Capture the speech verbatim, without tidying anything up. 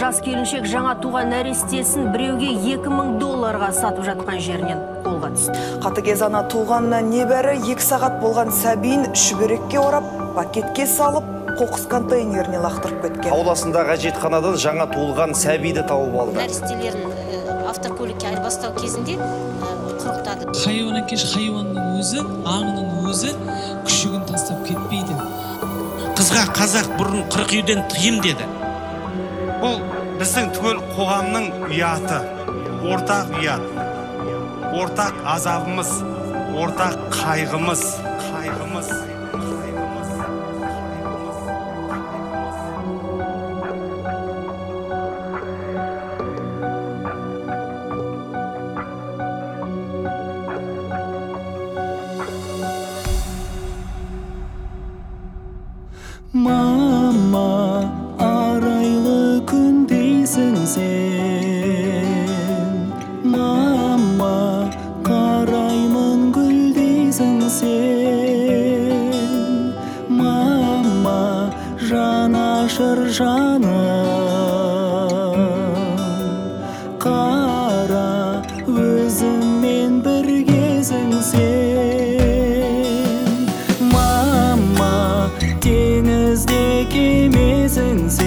жас келіншек жаңа туған нәрестесін біреуге екі мың долларға сатып жатқан жерінен қолға түсті. Қатыгез ана туғанына небәрі екі сағат болған сәбиін шүберекке орап, пакетке салып, қоқыс контейнеріне лақтырып кеткен. Ауласындағы әжетханадан жаңа туылған сәбиді тауып алды. Нәрестелерін автокөлікке айырбастау кезінде құрықтады. Хайуаннан кеш хайуанның өзі, аңның өзі күшігін тастап кетпейді. Қызға қазақ бұрын қырық үйден тыйым деді. Бұл біздің түгел қоғамның ұяты, ортақ ұят, ортақ азабымыз, ортақ қайғымыз, қайғымыз. Мама, арайлы күн дейсің сен. Мама, қараймын гүл дейсің сен. Мама, жанашыр жаным, қара өзіммен біргесің сен. Мама, теңізде кемесің сен.